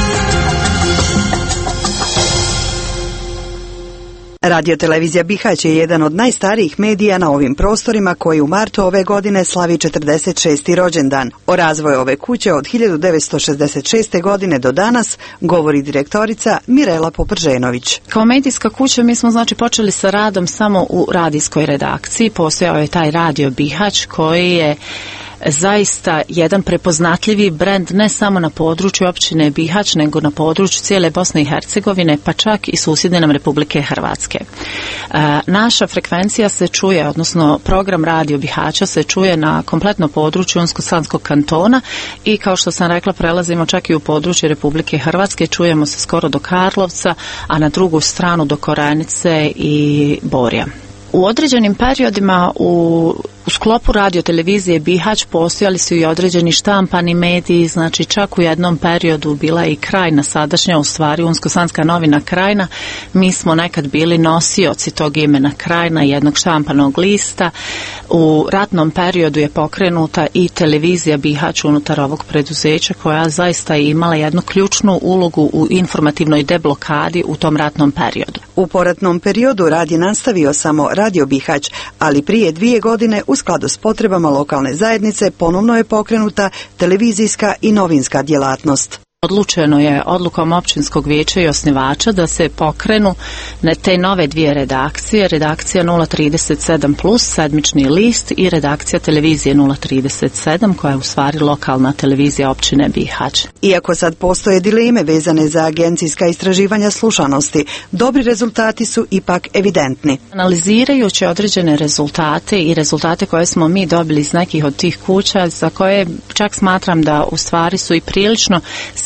Radio-televizija Bihać je jedan od najstarijih medija na ovim prostorima koji u martu ove godine slavi četrdeset šesti rođendan. O razvoju ove kuće od hiljadu devetsto šezdeset šeste. godine do danas govori direktorica Mirela Poprženović. Kao medijska kuća mi smo znači počeli sa radom samo u radijskoj redakciji. Postojao je taj Radio Bihać koji je zaista jedan prepoznatljivi brend ne samo na području općine Bihać, nego na području cijele Bosne i Hercegovine, pa čak i susjedne nam Republike Hrvatske. E, naša frekvencija se čuje, odnosno program Radio Bihaća se čuje na kompletno području Unsko-Sanskog kantona i kao što sam rekla prelazimo čak i u područje Republike Hrvatske, čujemo se skoro do Karlovca, a na drugu stranu do Korenice i Borja. U određenim periodima u, u sklopu radio-televizije Bihać postojali su i određeni štampani mediji, znači čak u jednom periodu bila je i Krajina sadašnja, u stvari Unsko-Sanska novina Krajina. Mi smo nekad bili nosioci tog imena Krajina, jednog štampanog lista. U ratnom periodu je pokrenuta i televizija Bihać unutar ovog preduzeća koja zaista je imala jednu ključnu ulogu u informativnoj deblokadi u tom ratnom periodu. U poratnom periodu rad je nastavio samo Radio Bihać, ali prije dvije godine u skladu s potrebama lokalne zajednice ponovno je pokrenuta televizijska i novinska djelatnost. Odlučeno je odlukom općinskog vijeća i osnivača da se pokrenu na te nove dvije redakcije, redakcija nula trideset sedam plus, sedmični list, i redakcija televizije nula trideset sedam, koja je u stvari lokalna televizija općine Bihać. Iako sad postoje dileme vezane za agencijska istraživanja slušanosti, dobri rezultati su ipak evidentni. Analizirajući određene rezultate i rezultate koje smo mi dobili iz nekih od tih kuća, za koje čak smatram da u stvari su i prilično sigurno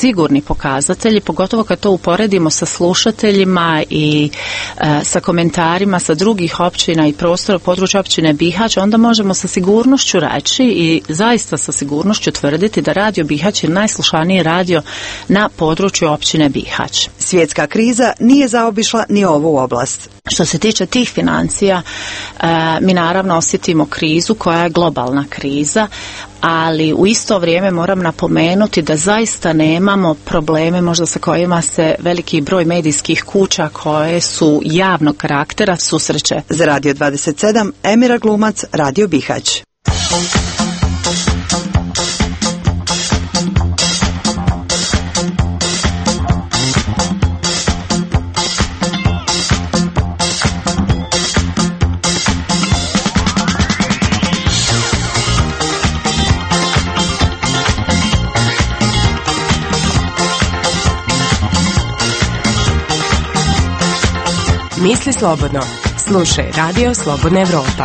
sigurni pokazatelji, pogotovo kad to uporedimo sa slušateljima i e, sa komentarima sa drugih općina i prostora područja općine Bihać, onda možemo sa sigurnošću reći i zaista sa sigurnošću tvrditi da Radio Bihać je najslušaniji radio na području općine Bihać. Svjetska kriza nije zaobišla ni ovu oblast. Što se tiče tih financija, e, mi naravno osjetimo krizu koja je globalna kriza, ali u isto vrijeme moram napomenuti da zaista nemamo probleme možda sa kojima se veliki broj medijskih kuća koje su javnog karaktera susreće. Za Radio dvadeset sedam, Emira Glumac, Radio Bihać. Misli slobodno. Slušaj Radio Slobodna Evropa.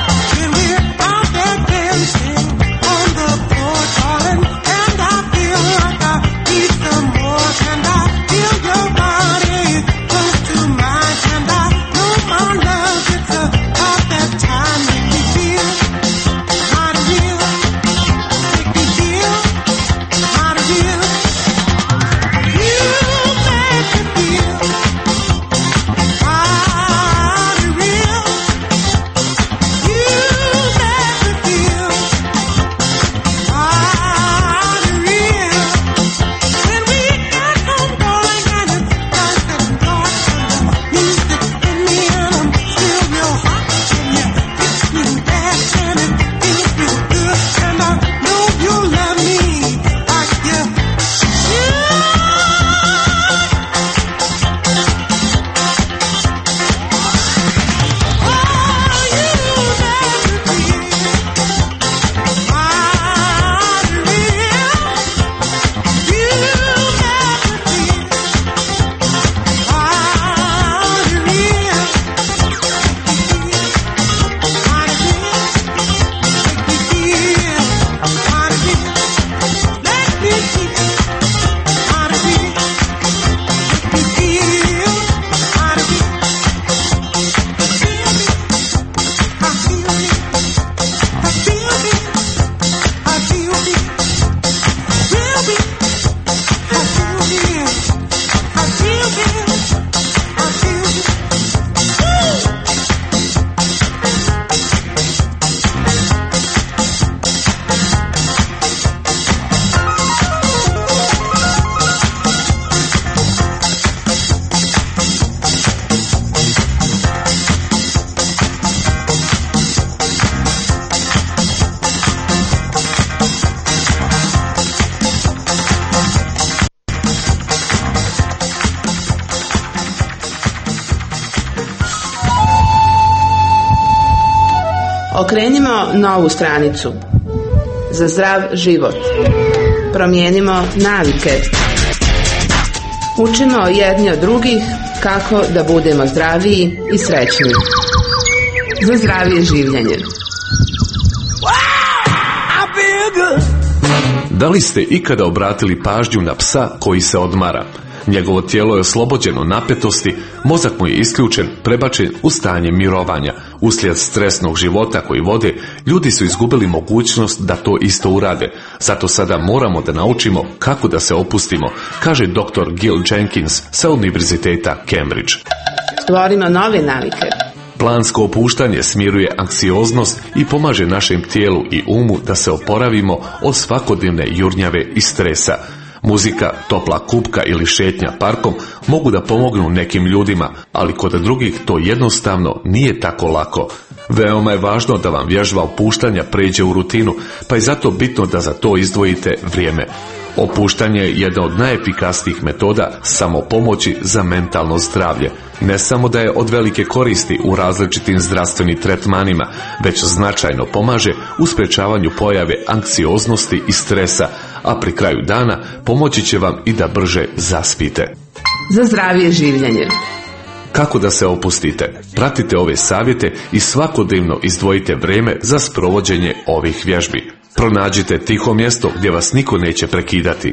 Okrenimo novu stranicu. Za zdrav život. Promijenimo navike. Učimo jedni od drugih kako da budemo zdraviji i srećni. Za zdravije življenje. Da li ste ikada obratili pažnju na psa koji se odmara? Njegovo tijelo je oslobođeno napetosti, mozak mu je isključen, prebačen u stanje mirovanja. Uslijed stresnog života koji vode, ljudi su izgubili mogućnost da to isto urade. Zato sada moramo da naučimo kako da se opustimo, kaže doktor Gil Jenkins sa Univerziteta Cambridge. Stvorimo nove navike. Plansko opuštanje smiruje anksioznost i pomaže našem tijelu i umu da se oporavimo od svakodnevne jurnjave i stresa. Muzika, topla kupka ili šetnja parkom mogu da pomognu nekim ljudima, ali kod drugih to jednostavno nije tako lako. Veoma je važno da vam vježba opuštanja pređe u rutinu, pa je zato bitno da za to izdvojite vrijeme. Opuštanje je jedna od najefikasnijih metoda samopomoći za mentalno zdravlje. Ne samo da je od velike koristi u različitim zdravstvenim tretmanima, već značajno pomaže u sprečavanju pojave anksioznosti i stresa, a pri kraju dana pomoći će vam i da brže zaspite. Za zdravije življenje. Kako da se opustite? Pratite ove savjete i svakodnevno izdvojite vrijeme za sprovođenje ovih vježbi. Pronađite tiho mjesto gdje vas niko neće prekidati.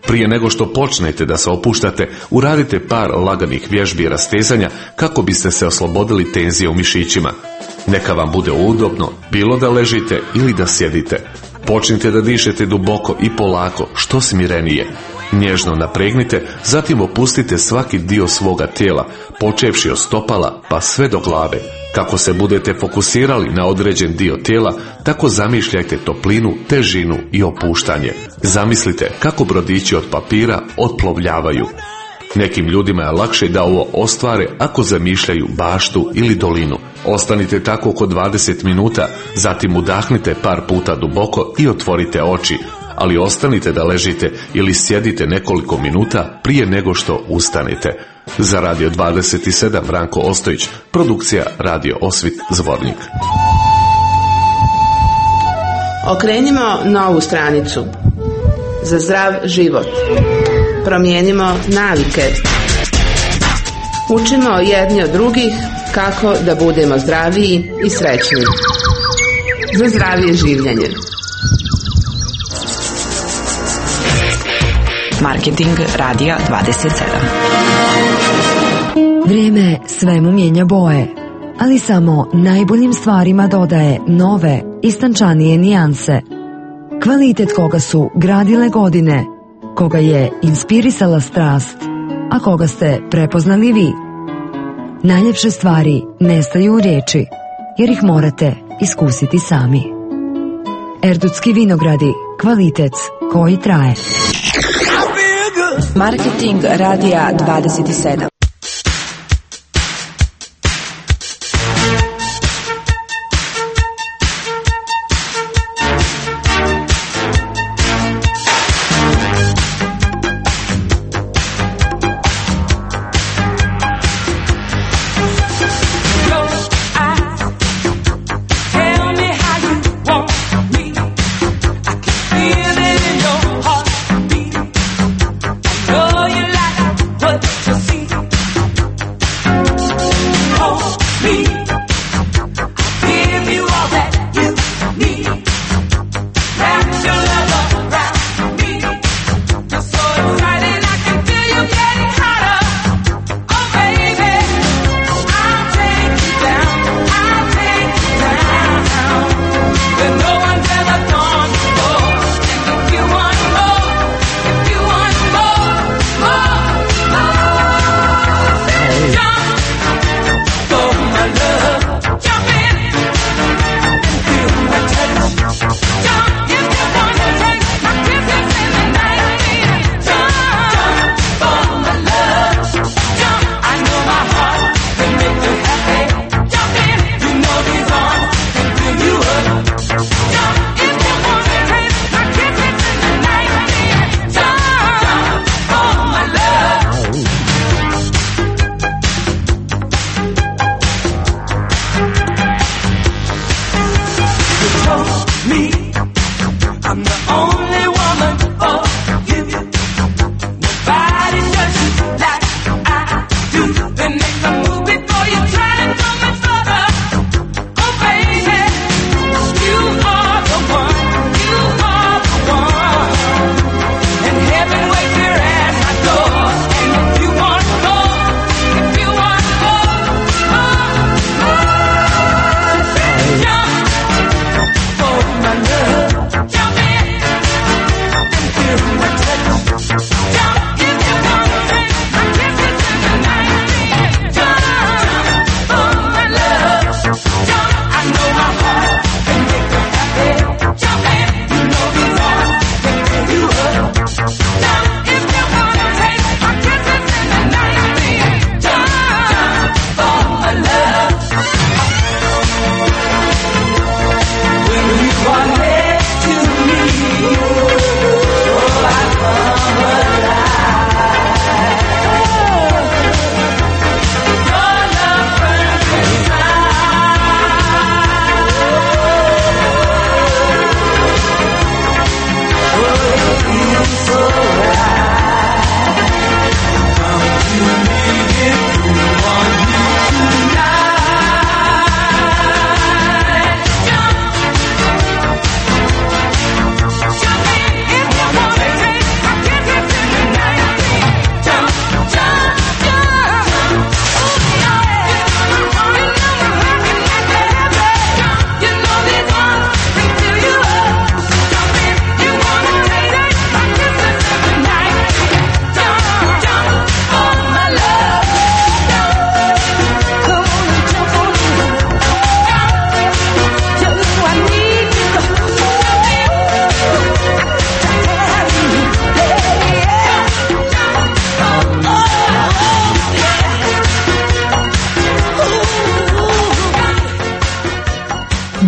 Prije nego što počnete da se opuštate, uradite par laganih vježbi rastezanja kako biste se oslobodili tenzije u mišićima. Neka vam bude udobno, bilo da ležite ili da sjedite. Počnite da dišete duboko i polako, što smirenije. Nježno napregnite, zatim opustite svaki dio svoga tijela, počevši od stopala pa sve do glave. Kako se budete fokusirali na određen dio tijela, tako zamišljajte toplinu, težinu i opuštanje. Zamislite kako brodići od papira otplovljavaju. Nekim ljudima je lakše da ovo ostvare ako zamišljaju baštu ili dolinu. Ostanite tako oko dvadeset minuta, zatim udahnite par puta duboko i otvorite oči, ali ostanite da ležite ili sjedite nekoliko minuta prije nego što ustanete. Za Radio dvadeset sedam Ranko Ostojić, produkcija Radio Osvit Zvornik. Okrenimo novu stranicu. Za zdrav život. Promijenimo navike. Učimo jedni od drugih kako da budemo zdraviji i srećni. Za zdravije življenje. Marketing Radija dvadeset sedam. Vrijeme svemu mijenja boje, ali samo najboljim stvarima dodaje nove, istančanije nijanse. Kvalitet koga su gradile godine, koga je inspirisala strast, a koga ste prepoznali vi. Najljepše stvari nestaju u riječi, jer ih morate iskusiti sami. Erdutski vinogradi, kvalitet koji traje. Marketing Radija dvadeset sedam. See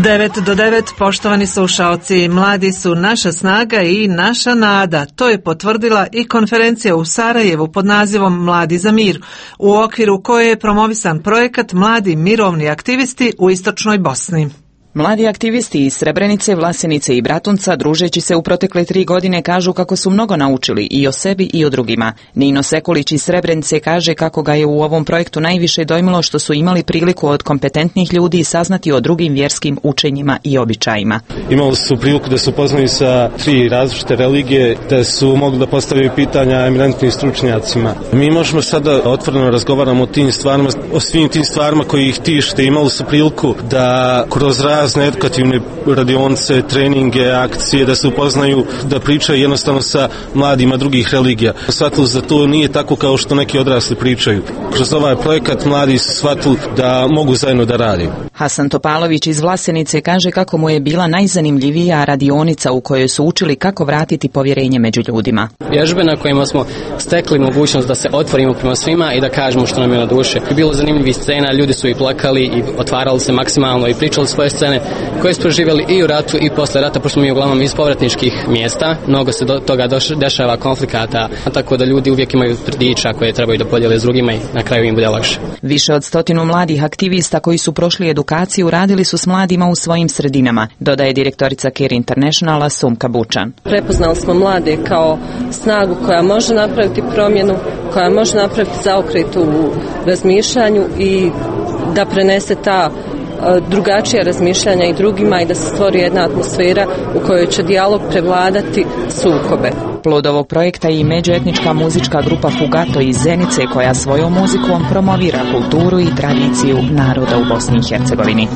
devet do devet, poštovani slušaoci, mladi su naša snaga i naša nada. To je potvrdila i konferencija u Sarajevu pod nazivom Mladi za mir, u okviru koje je promovisan projekat Mladi mirovni aktivisti u Istočnoj Bosni. Mladi aktivisti iz Srebrenice, Vlasenice i Bratunca, družeći se u protekle tri godine, kažu kako su mnogo naučili i o sebi i o drugima. Nino Sekulić iz Srebrenice kaže kako ga je u ovom projektu najviše dojmilo što su imali priliku od kompetentnih ljudi saznati o drugim vjerskim učenjima i običajima. Imali su priliku da se upoznaju sa tri različite religije, da su mogli da postavljaju pitanja eminentnim stručnjacima. Mi možemo sada otvoreno razgovaramo o tim stvarima, o svim tim stvarima koji ih tište. Imali su priliku da kroz razne edukativne radionice, treninge, akcije, da se upoznaju, da pričaju jednostavno sa mladima drugih religija. Shvatili su da to nije tako kao što neki odrasli pričaju. Kroz ovaj projekat mladi su shvatili da mogu zajedno da radi. Hasan Topalović iz Vlasenice kaže kako mu je bila najzanimljivija radionica u kojoj su učili kako vratiti povjerenje među ljudima. Vježbe na kojima smo stekli mogućnost da se otvorimo prema svima i da kažemo što nam je na duši. Bilo zanimljivih scena, ljudi su i plakali i otvarali se maksimalno i pričali svoje scene koje smo živjeli i u ratu i posle rata, pošto smo mi uglavnom iz povratničkih mjesta. Mnogo se do toga doš, dešava konflikata, tako da ljudi uvijek imaju prdića koje trebaju da podijele s drugima i na kraju im bude lakše. Više od stotinu mladih aktivista koji su prošli edukaciju radili su s mladima u svojim sredinama, dodaje direktorica Care Internationala Sumka Bučan. Prepoznali smo mlade kao snagu koja može napraviti promjenu, koja može napraviti zaokret u razmišljanju i da prenese ta drugačija razmišljanja i drugima i da se stvori jedna atmosfera u kojoj će dijalog prevladati sukobe. Plod ovog projekta je i međuetnička muzička grupa Fugato iz Zenice koja svojom muzikom promovira kulturu i tradiciju naroda u Bosni i Hercegovini.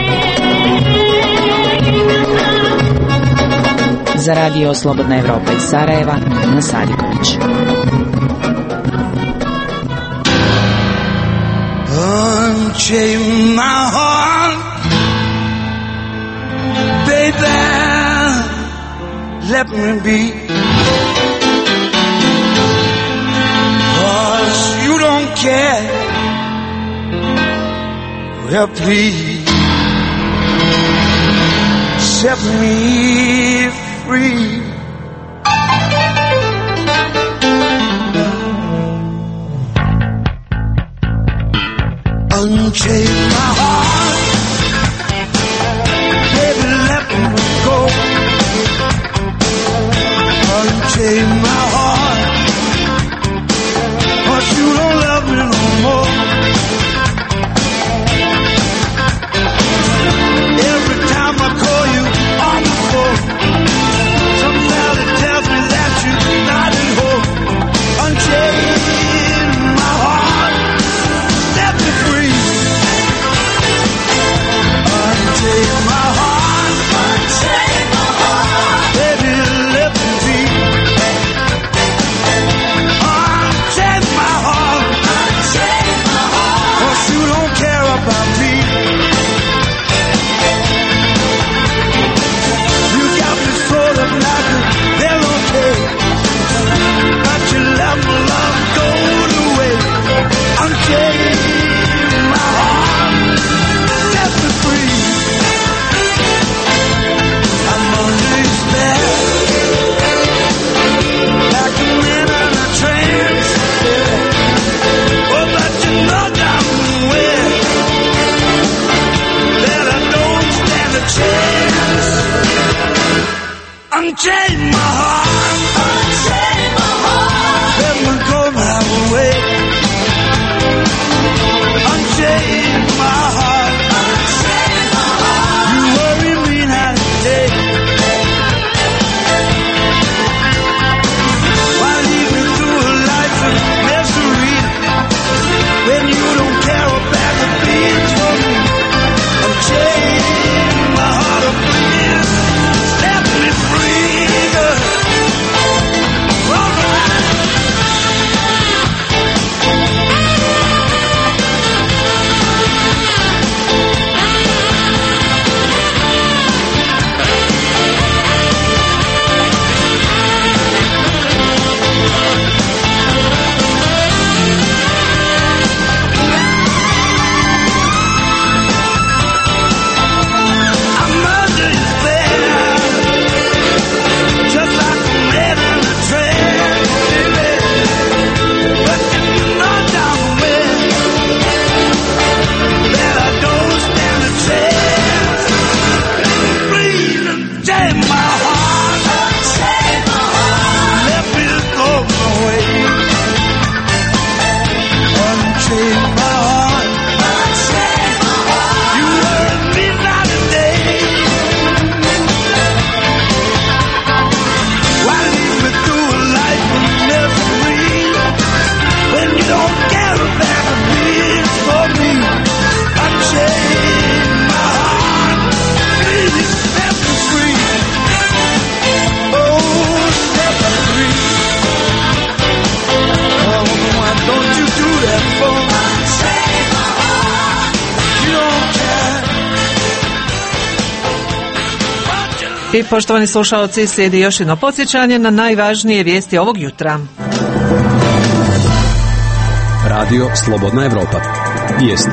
Za radio Slobodna Evropa iz Sarajeva, Nina Sadiković. Unchain my heart, baby, let me be, 'cause you don't care, well please, set me free. Unchain my heart, baby, let me go. Unchain my heart, 'cause you don't love me no more. Every time I call you on the phone, somebody tells me that you're not at home. Unchain my heart, set me free. Unchain my heart, unchain my heart, baby, let me be. Unchain my heart, unchain my heart, 'cause you don't care about me. You got me sort of like a pillowcase, but you let my love go away. Unchain my heart, set me free. I'm under your spell, like a man in a trance. Oh, but you know damn well that I don't stand a chance. Unchain my heart, unchain my heart, let me go my way. Unchain my heart, unchain my heart, you worry me night and day. Why lead me through a life of misery when you don't care about the beats for me? Unchain my heart, oh please, set me free, girl. I poštovani slušalci, slijedi još jedno podsjećanje na najvažnije vijesti ovog jutra. Radio Slobodna Evropa. Vijesti.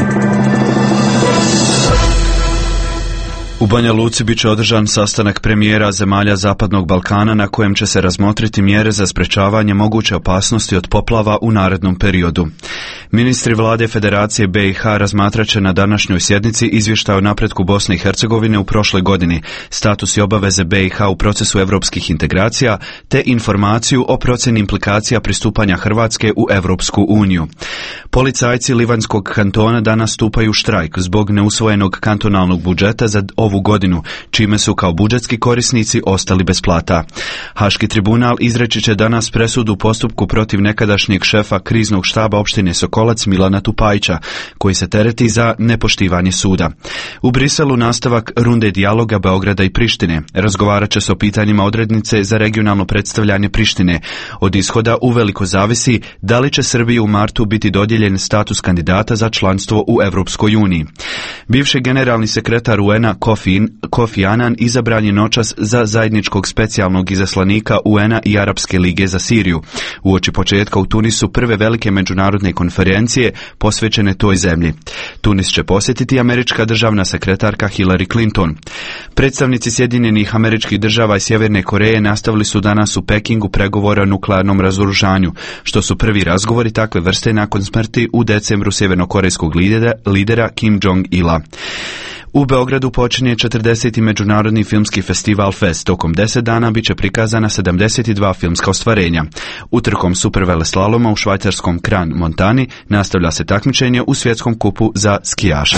U Banja Luci bit će održan sastanak premijera zemalja Zapadnog Balkana na kojem će se razmotriti mjere za sprečavanje moguće opasnosti od poplava u narednom periodu. Ministri vlade Federacije B i H razmatrat će na današnjoj sjednici izvještaj o napretku Bosne i Hercegovine u prošloj godini, status i obaveze B i H u procesu europskih integracija, te informaciju o procjeni implikacija pristupanja Hrvatske u Europsku uniju. Policajci Livanjskog kantona danas stupaju u štrajk zbog neusvojenog kantonalnog budžeta za ovu godinu, čime su kao budžetski korisnici ostali bez plata. Haški tribunal izreći će danas presudu u postupku protiv nekadašnjeg šefa kriznog štaba opštine Sokolac Milana Tupajića, koji se tereti za nepoštivanje suda. U Briselu nastavak runde dijaloga Beograda i Prištine. Razgovarat će se o pitanjima odrednice za regionalno predstavljanje Prištine. Od ishoda uveliko zavisi da li će Srbiji u martu biti dodijeljen status kandidata za članstvo u Europskoj uniji. Bivši generalni sekretar U N-a Kofi, Kofi Annan izabran je noćas za zajedničkog specijalnog izaslanika U N-a i Arapske lige za Siriju, uoči početka u Tunisu prve velike međunarodne konferencije posvećene toj zemlji. Tunis će posjetiti američka državna sekretarka Hillary Clinton. Predstavnici Sjedinjenih Američkih Država i Sjeverne Koreje nastavili su danas u Pekingu pregovore o nuklearnom razoružanju, što su prvi razgovori takve vrste nakon smrti u decembru sjevernokorejskog lidera, lidera Kim Jong-ila. U Beogradu počinje četrdeseti međunarodni filmski festival Fest. Tokom deset dana bit će prikazana sedamdeset dva filmska ostvarenja. Utrkom superveleslaloma u švajcarskom Kran Montani nastavlja se takmičenje u svjetskom kupu za skijaše.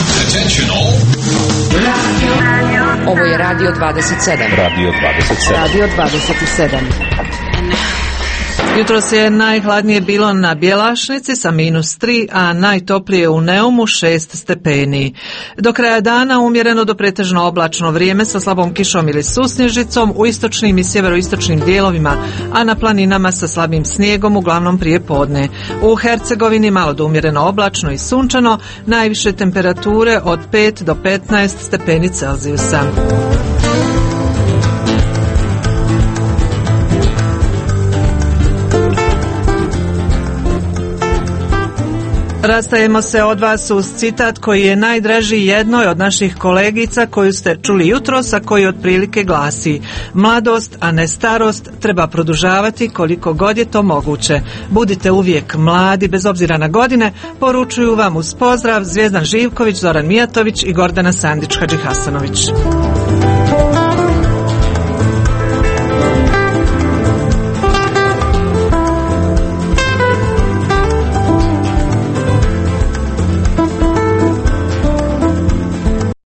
Ovo je Radio dvadeset sedam. Radio dvadeset sedam. Radio dvadeset sedam. Jutros je najhladnije bilo na Bjelašnici sa minus tri, a najtoplije u Neumu šest stepeni. Do kraja dana umjereno do pretežno oblačno vrijeme sa slabom kišom ili susnježicom u istočnim i sjeveroistočnim dijelovima, a na planinama sa slabim snijegom uglavnom prije podne. U Hercegovini malo do umjereno oblačno i sunčano, najviše temperature od pet do petnaest stepeni Celzijusa. Rastajemo se od vas uz citat koji je najdraži jednoj od naših kolegica koju ste čuli jutros, a koji otprilike glasi: mladost, a ne starost, treba produžavati koliko god je to moguće. Budite uvijek mladi, bez obzira na godine, poručuju vam uz pozdrav Zvijezdan Živković, Zoran Mijatović i Gordana Sandić Hadžihasanović.